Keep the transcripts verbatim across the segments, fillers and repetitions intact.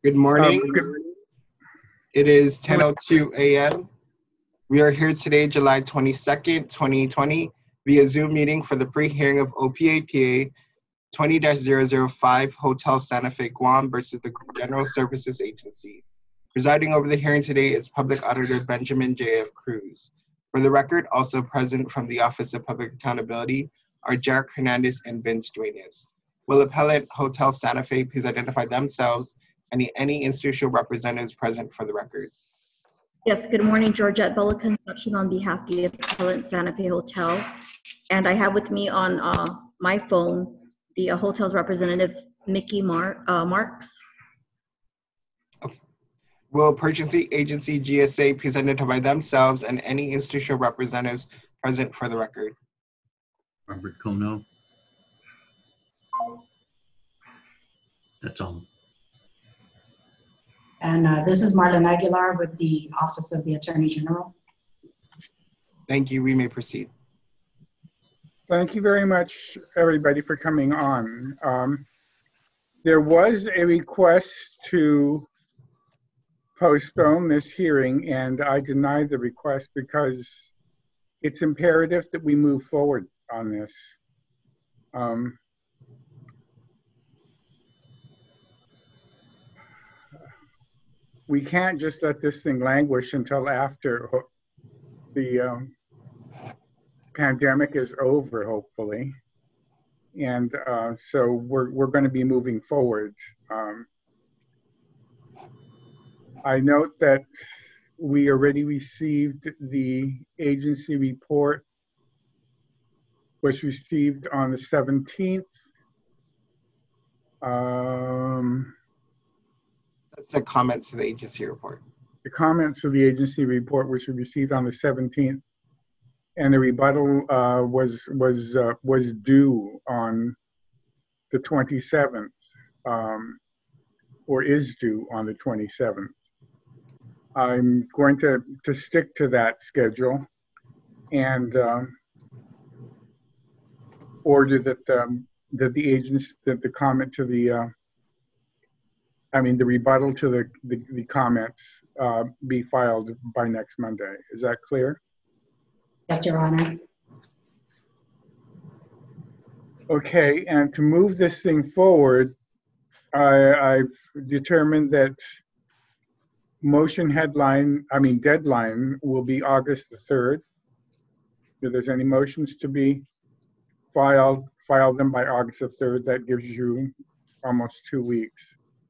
Good Um, morning. good, It is ten oh two a m We are here today, July twenty-second, twenty twenty, via Zoom meeting for the pre-hearing of O P A P A twenty dash zero zero five Hotel Santa Fe Guam versus the General Services Agency. Presiding over the hearing today is Public Auditor Benjamin J F Cruz. For the record, also present from the Office of Public Accountability are Jarek Hernandez and Vince Duenas. Will appellant Hotel Santa Fe please identify themselves and any institutional representatives present for the record? Yes, good morning, Georgette Bella Conception on behalf of the appellant Santa Fe Hotel. And I have with me on uh, my phone the uh, hotel's representative, Mickey Mar uh, Marks. Okay. Will Purchasing Agency G S A please identify themselves and any institutional representatives present for the record? Robert Kono. That's all. And uh, this is Marlon Aguilar with the Office of the Attorney General. Thank you. We may proceed. thank you very much, everybody, for coming on. Um, there was a request to postpone this hearing, and I denied the request because it's imperative that we move forward on this. Um, we can't just let this thing languish until after the um, pandemic is over, hopefully. And uh, so we're, we're going to be moving forward. Um, I note that we already received the agency report, was received on the seventeenth. Um, That's the comments to the agency report. the comments of the agency report was received on the seventeenth, and the rebuttal uh, was was uh, was due on the twenty-seventh, um, or is due on the twenty-seventh. I'm going to to stick to that schedule and um, order that um, that the agents that the comment to the uh, I mean the rebuttal to the the, the comments uh, be filed by next Monday. Is that clear? Yes, Your Honor. Okay, and to move this thing forward, I, I've determined that motion headline, I mean deadline will be August the third. If there's any motions to be filed, file them by August the third. That gives you almost two weeks.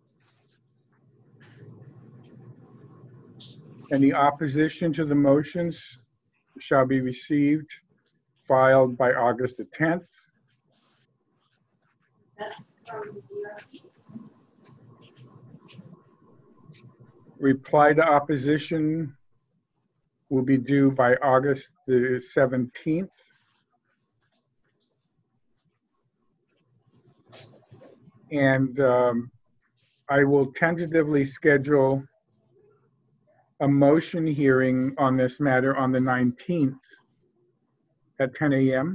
Any opposition to the motions shall be received, filed by August the tenth. Reply to opposition will be due by August the seventeenth. And um, I will tentatively schedule a motion hearing on this matter on the nineteenth at ten A M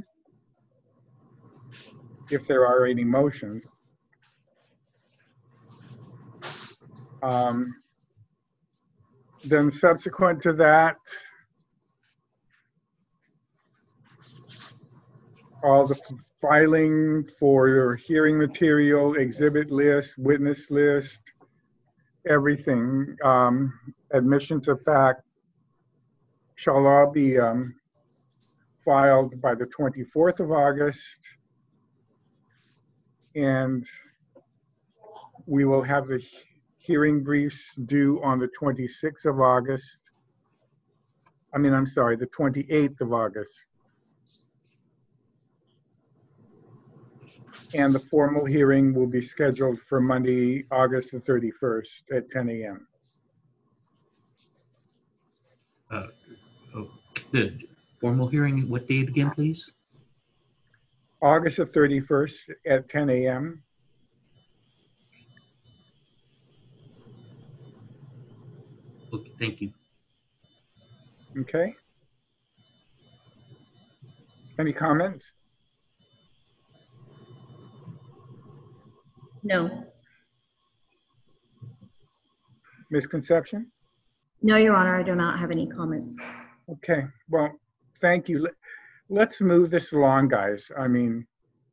if there are any motions. Um, then subsequent to that, all the filing for your hearing material, exhibit list, witness list, everything, um, admissions of fact, shall all be um, filed by the twenty-fourth of August. And we will have the hearing briefs due on the twenty-sixth of August. I mean, I'm sorry, the twenty-eighth of August. And the formal hearing will be scheduled for Monday, August the thirty-first at ten A M Uh, oh, the formal hearing, what date again, please? August the thirty-first at ten A M Okay, thank you. Okay. Any comments? No. Miz Conception? No, Your Honor, I do not have any comments. Okay, well, thank you. Let- Let's move this along, guys. I mean,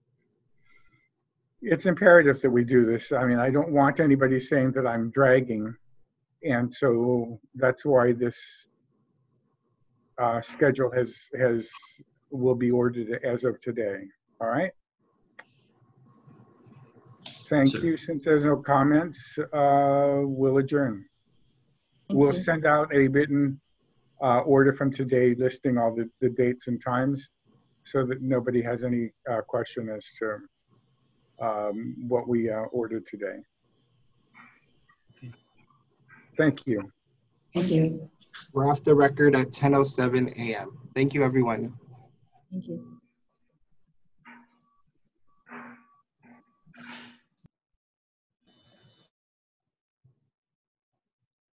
it's imperative that we do this. I mean, I don't want anybody saying that I'm dragging. And so that's why this uh, schedule has, has, will be ordered as of today. All right? Thank Sir. you. Since there's no comments, uh, we'll adjourn. Thank We'll you. send out a written uh, order from today listing all the, the dates and times so that nobody has any uh, question as to um, what we uh, ordered today. Thank you. Thank you. We're off the record at ten oh seven a m Thank you, everyone. Thank you.